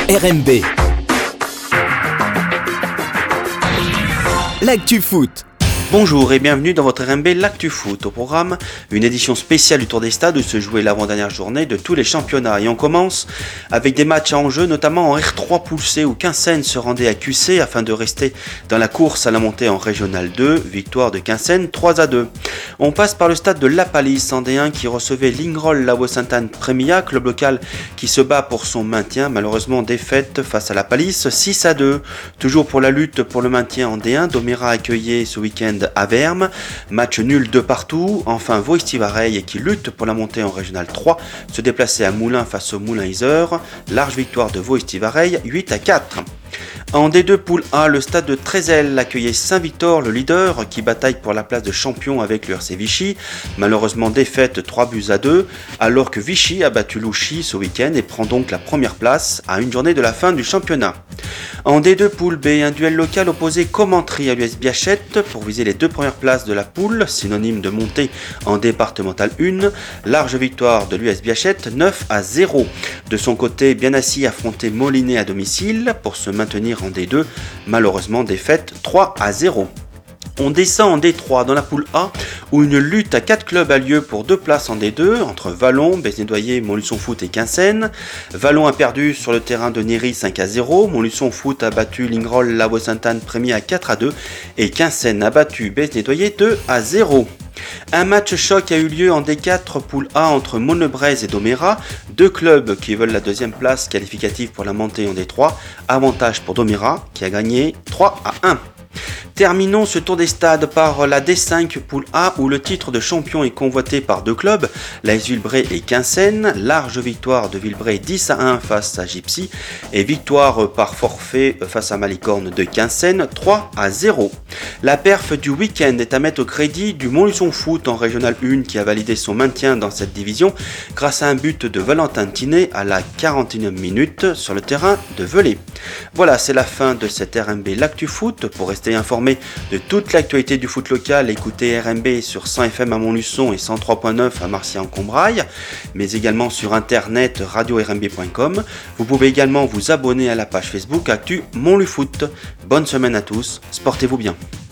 RMB. L'actu foot. Bonjour et bienvenue dans votre RMB L'Actu Foot. Au programme, une édition spéciale du Tour des Stades où se jouait l'avant-dernière journée de tous les championnats. Et on commence avec des matchs en jeu, notamment en R3 Poule C où Quinssaines se rendait à QC afin de rester dans la course à la montée en Régional 2. Victoire de Quinssaines 3-2. On passe par le stade de La Palisse en D1 qui recevait Lingrol Lavaux-Sainte-Anne-Prémillat, club local qui se bat pour son maintien. Malheureusement défaite face à La Palisse 6-2. Toujours pour la lutte pour le maintien en D1, Domérat accueillait ce week-end Avermes, match nul de partout. Enfin Vaux-Estivareille qui lutte pour la montée en Régional 3 se déplaçait à Moulins face au Moulins Yzeure. Large victoire de Vaux-Estivareille 8-4. En D2 Poule A, le stade de Trézel accueillait Saint-Victor, le leader, qui bataille pour la place de champion avec le RC Vichy. Malheureusement défaite 3-2, alors que Vichy a battu Louchy ce week-end et prend donc la première place à une journée de la fin du championnat. En D2 Poule B, un duel local opposé Commentry à l'US Biachette pour viser les deux premières places de la poule, synonyme de montée en départemental 1. Large victoire de l'US Biachette 9-0. De son côté, Bienassi affrontait Molinet à domicile pour se maintenir en D2, malheureusement défaite 3-0. On descend en D3 dans la poule A où une lutte à 4 clubs a lieu pour 2 places en D2 entre Vallon, Besnédoyer, Montluçon Foot et Quinssaines. Vallon a perdu sur le terrain de Néry 5-0, Montluçon Foot a battu Lingrol Lavaux-Sainte-Anne-Prémillat 4-2 et Quinssaines a battu Besnédoyer 2-0. Un match choc a eu lieu en D4 Poule A entre Monnebraise et Domérat, deux clubs qui veulent la deuxième place qualificative pour la montée en D3, avantage pour Domérat qui a gagné 3-1. Terminons ce tour des stades par la D5 Poule A où le titre de champion est convoité par deux clubs, l'AS Villebray et Quinssaines. Large victoire de Villebray 10-1 face à Gypsy et victoire par forfait face à Malicorne de Quinssaines 3-0. La perf du week-end est à mettre au crédit du Montluçon Foot en Régional 1 qui a validé son maintien dans cette division grâce à un but de Valentin Tinet à la 41e minute sur le terrain de Velay. Voilà, c'est la fin de cette RMB L'Actu Foot. Pour rester informé de toute l'actualité du foot local, écoutez RMB sur 100 FM à Montluçon et 103.9 à Marciac-en-Combrailles, mais également sur internet radio-rmb.com. Vous pouvez également vous abonner à la page Facebook Actu Montlufoot. Bonne semaine à tous, sportez-vous bien.